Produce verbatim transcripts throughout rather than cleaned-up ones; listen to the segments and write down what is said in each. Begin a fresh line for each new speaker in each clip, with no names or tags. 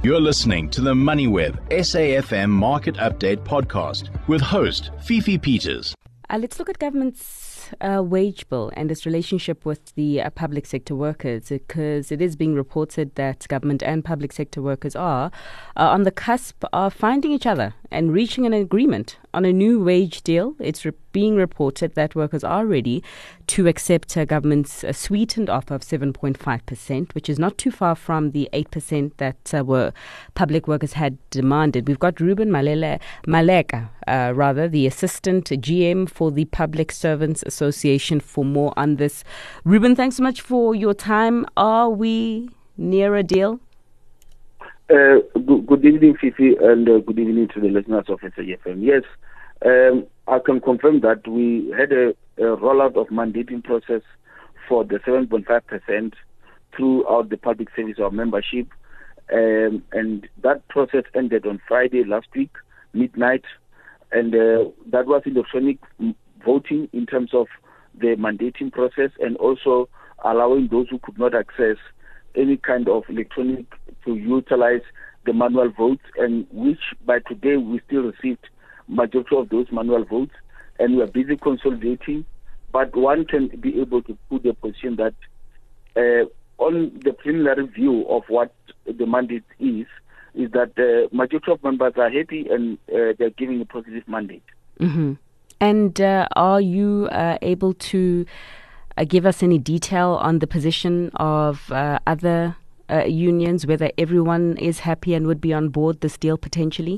You're listening to the MoneyWeb S A F M Market Update podcast with host Fifi Peters.
Uh, let's look at government's uh, wage bill and its relationship with the uh, public sector workers, because it is being reported that government and public sector workers are uh, on the cusp of finding each other and reaching an agreement on a new wage deal. It's re- being reported that workers are ready to accept uh, government's uh, sweetened offer of seven point five percent, which is not too far from the eight percent that uh, were public workers had demanded. We've got Ruben Malele, Maleka, uh, rather, the Assistant G M for the Public Servants Association, for more on this. Ruben, thanks so much for your time. Are we near a deal?
Uh, good, good evening, Fifi, and uh, good evening to the listeners of S A F M. Yes, um, I can confirm that we had a, a rollout of mandating process for the seven point five percent throughout the public service or membership, um, and that process ended on Friday last week, midnight, and uh, that was electronic voting in terms of the mandating process, and also allowing those who could not access any kind of electronic to utilize the manual votes, and which by today we still received majority of those manual votes, and we are busy consolidating. But one can be able to put a position that uh, on the preliminary view of what the mandate is, is that the majority of members are happy and uh, they're giving a positive mandate.
Mm-hmm. And uh, are you uh, able to uh, give us any detail on the position of uh, other uh, unions, whether everyone is happy and would be on board this deal potentially?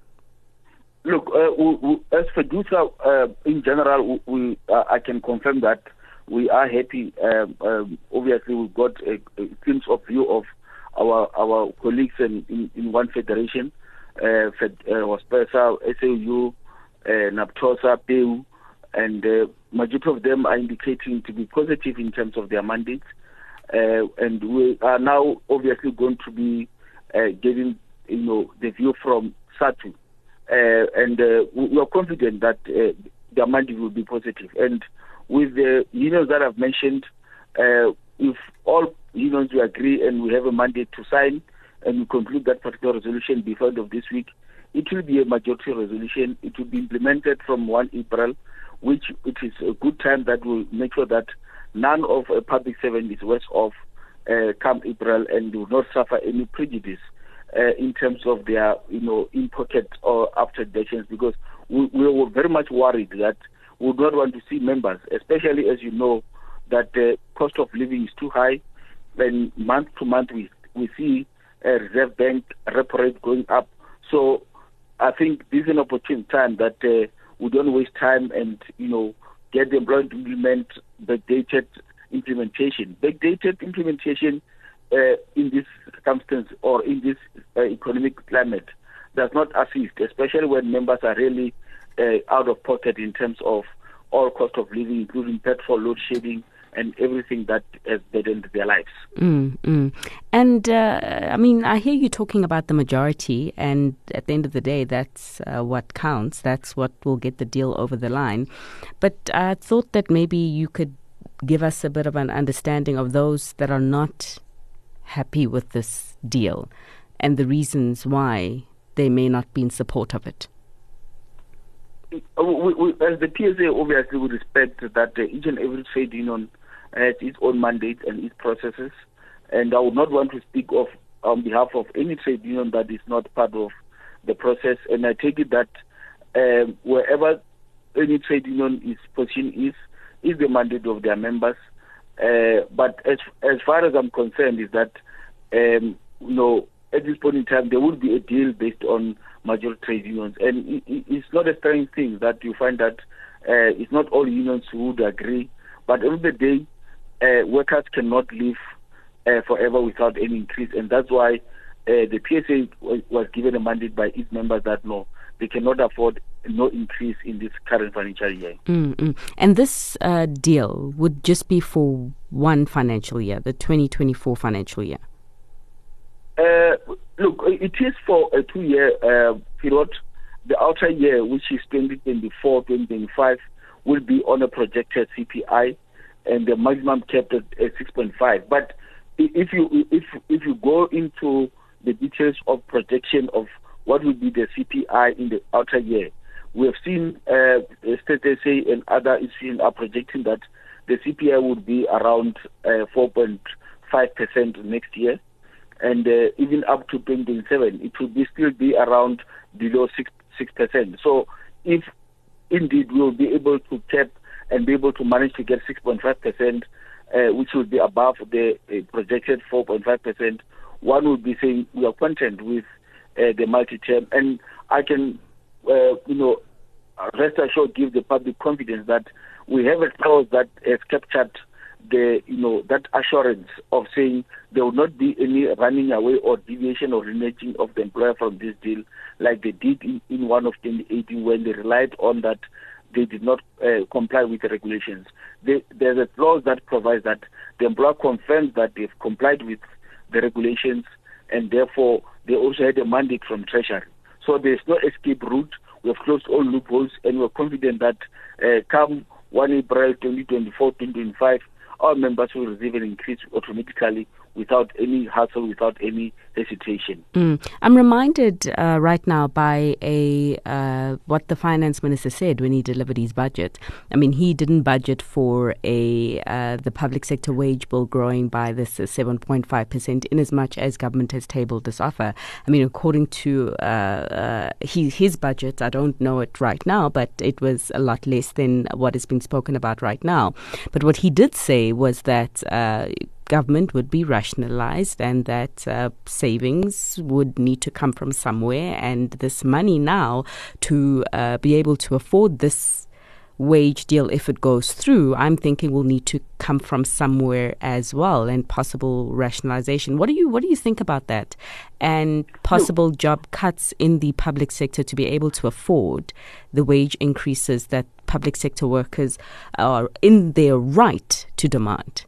Look, uh, we, we, as FEDUSA, uh, in general, we uh, I can confirm that we are happy. Um, um, obviously, we've got a, a glimpse of view of our our colleagues in, in, in one federation, uh, Fed, uh, WASPESA, S A U, uh, NAPTOSA, P E U, and uh, majority of them are indicating to be positive in terms of their mandates. Uh, and we are now obviously going to be uh, getting, you know, the view from SATU. Uh, and uh, we are confident that uh, their mandate will be positive. And with the unions that I've mentioned, uh, if all unions will agree and we have a mandate to sign and we conclude that particular resolution before the end of this week, it will be a majority resolution. It will be implemented from the first of April, which it is a good time that will make sure that none of a public servant is worse off uh, come April and will not suffer any prejudice Uh, in terms of their, you know, in pocket or after elections, because we, we were very much worried that we would not want to see members, especially as you know that the cost of living is too high, and month to month we we see a Reserve Bank repo rate going up. So I think this is an opportune time that uh, we don't waste time and, you know, get the employer to implement backdated implementation. Backdated implementation Uh, in this circumstance or in this uh, economic climate does not assist, especially when members are really uh, out of pocket in terms of all cost of living, including petrol, load shedding, and everything that has burdened their lives.
Mm, mm. And, uh, I mean, I hear you talking about the majority, and at the end of the day, that's uh, what counts. That's what will get the deal over the line. But I thought that maybe you could give us a bit of an understanding of those that are not happy with this deal and the reasons why they may not be in support of it.
We, we, as the P S A, obviously we respect that uh, each and every trade union has its own mandate and its processes, and I would not want to speak of on behalf of any trade union that is not part of the process, and I take it that um, wherever any trade union is position is, is the mandate of their members. Uh, but as as far as I'm concerned, is that um, you know, at this point in time there will be a deal based on major trade unions, and it, it, it's not a strange thing that you find that uh, it's not all unions who would agree. But at the end of the day, uh, workers cannot live uh, forever without any increase, and that's why uh, the P S A was, was given a mandate by its members that no, they cannot afford no increase in this current financial year.
Mm-hmm. And this uh, deal would just be for one financial year, the twenty twenty-four financial year?
Uh, look, it is for a two-year uh, period. The outer year, which is twenty twenty-four twenty twenty-five, will be on a projected C P I, and the maximum kept at six point five. But if you if if you go into the details of projection of what will be the C P I in the outer year, we have seen uh, State S A and other institutions are projecting that the C P I would be around uh, four point five percent next year, and uh, even up to twenty twenty-seven, it will be still be around below six percent. So if indeed we will be able to cap and be able to manage to get six point five percent, uh, which will be above the uh, projected four point five percent, one would be saying we are content with uh, the multi-term. And I can, uh, you know, rest assured, give the public confidence that we have a clause that has captured the, you know, that assurance of saying there will not be any running away or deviation or reneging of the employer from this deal, like they did in, in one of twenty eighteen when they relied on that they did not uh, comply with the regulations. They, there's a clause that provides that the employer confirms that they've complied with the regulations, and therefore they also had a mandate from Treasury. So there's no escape route. We have closed all loopholes, and we're confident that uh, come first April twenty twenty-four, twenty twenty-five, our members will receive an increase automatically without any hassle, without any hesitation.
Mm. I'm reminded uh, right now by a uh, what the finance minister said when he delivered his budget. I mean, he didn't budget for a uh, the public sector wage bill growing by this uh, seven point five percent, in as much as government has tabled this offer. I mean, according to uh, uh, his, his budget, I don't know it right now, but it was a lot less than what has been spoken about right now. But what he did say was that uh, government would be rationalized, and that uh, savings would need to come from somewhere, and this money now to uh, be able to afford this wage deal, if it goes through, I'm thinking will need to come from somewhere as well, and possible rationalization. What do you what do you think about that? And possible no. job cuts in the public sector to be able to afford the wage increases that public sector workers are in their right to demand.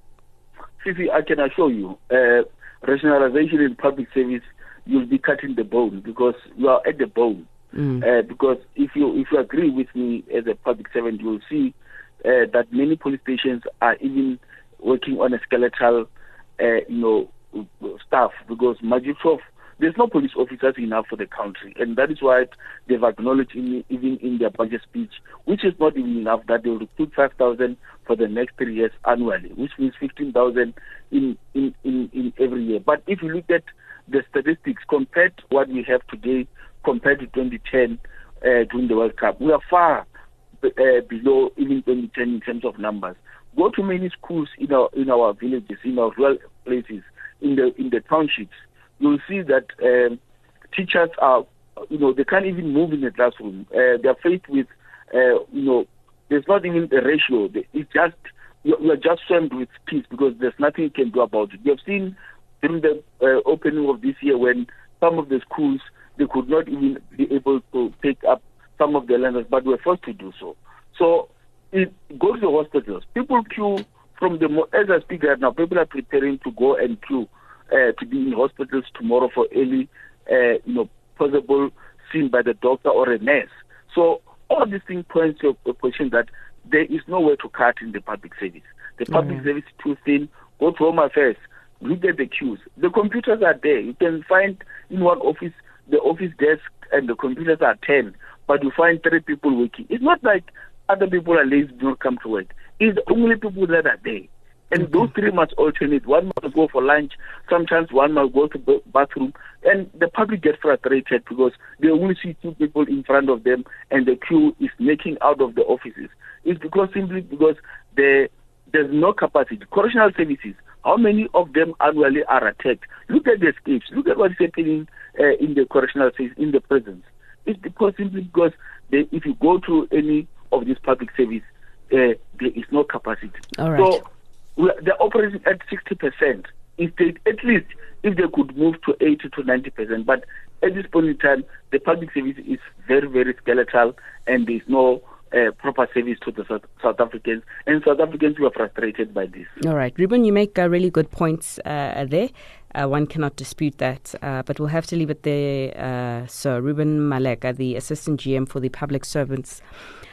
Fifi, I can assure you, uh, rationalization in public service, you'll be cutting the bone, because you are at the bone. Mm. Uh, because if you if you agree with me as a public servant, you'll see uh, that many police stations are even working on a skeletal, uh, you know, staff, because majority of there's no police officers enough for the country, and that is why they've acknowledged in, even in their budget speech, which is not even enough, that they will recruit five thousand for the next three years annually, which means fifteen thousand in, in, in, in every year. But if you look at the statistics compared to what we have today, compared to twenty ten uh, during the World Cup, we are far uh, below even twenty ten in terms of numbers. Go to many schools in our in our villages, in our rural places, in the in the townships. You'll see that um, teachers are, you know, they can't even move in the classroom. Uh, they are faced with, uh, you know, there's not even a ratio. It's just, you are just swamped with peace, because there's nothing you can do about it. You have seen during the uh, opening of this year when some of the schools, they could not even be able to take up some of the learners, but were forced to do so. So it goes to the hospitals. People queue from the, as I speak right now, people are preparing to go and queue Uh, to be in hospitals tomorrow for early, uh, you know, possible seen by the doctor or a nurse. So all these things point to a position that there is nowhere to cut in the public service. The public mm-hmm. service is too thin. Go to Home Affairs, look at the queues. The computers are there. You can find in one office, the office desk and the computers are ten, but you find three people working. It's not like other people are lazy, do not come to work. It's the only people that are there. And those three must alternate. One must go for lunch. Sometimes one must go to the bathroom. And the public gets frustrated because they only see two people in front of them, and the queue is making out of the offices. It's because simply because there, there's no capacity. Correctional services, how many of them annually are attacked? Look at the escapes. Look at what is happening uh, in the correctional services, in the prisons. It's because simply because they, if you go to any of these public services, uh, there is no capacity.
All right.
So, they're operating at sixty percent. If they, at least if they could move to eighty to ninety percent. But at this point in time, the public service is very, very skeletal, and there's no uh, proper service to the South, South Africans. And South Africans were frustrated by this.
All right. Ruben, you make uh, really good points uh, there. Uh, one cannot dispute that, uh, but we'll have to leave it there. Uh, so Ruben Maleka, the Assistant G M for the Public Servants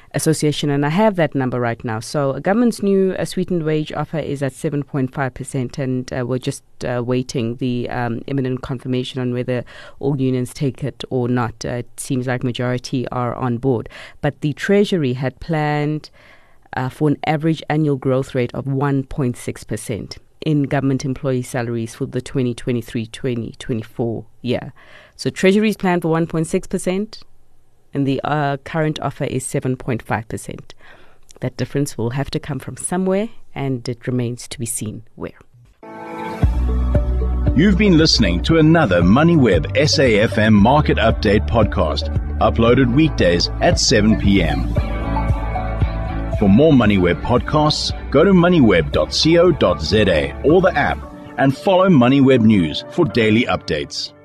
Association, and I have that number right now. So a government's new uh, sweetened wage offer is at seven point five percent, and uh, we're just uh, waiting the um, imminent confirmation on whether all unions take it or not. Uh, it seems like majority are on board. But the Treasury had planned uh, for an average annual growth rate of one point six percent in government employee salaries for the twenty twenty-three twenty twenty-four year. So Treasury's planned for one point six percent. And the uh, current offer is seven point five percent. That difference will have to come from somewhere, and it remains to be seen where.
You've been listening to another MoneyWeb S A F M Market Update podcast, uploaded weekdays at seven p.m. For more MoneyWeb podcasts, go to moneyweb dot co dot za or the app, and follow MoneyWeb News for daily updates.